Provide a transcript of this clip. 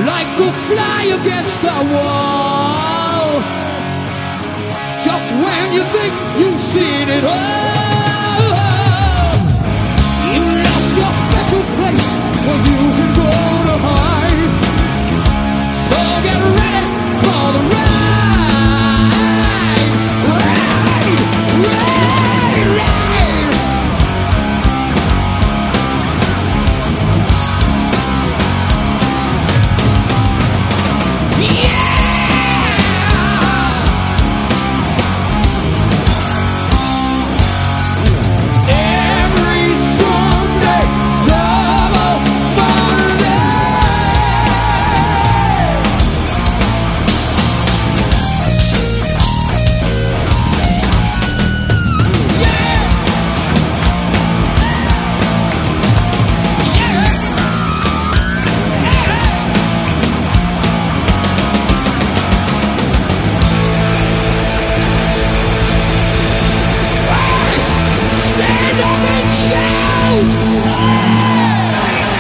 like a fly against the wall. Just when you think you've seen it all, you lost your special place where you can go to hide. So get ready for the ride, ride, ride, ride. Every Sunday, double Monday. Stand up and shout!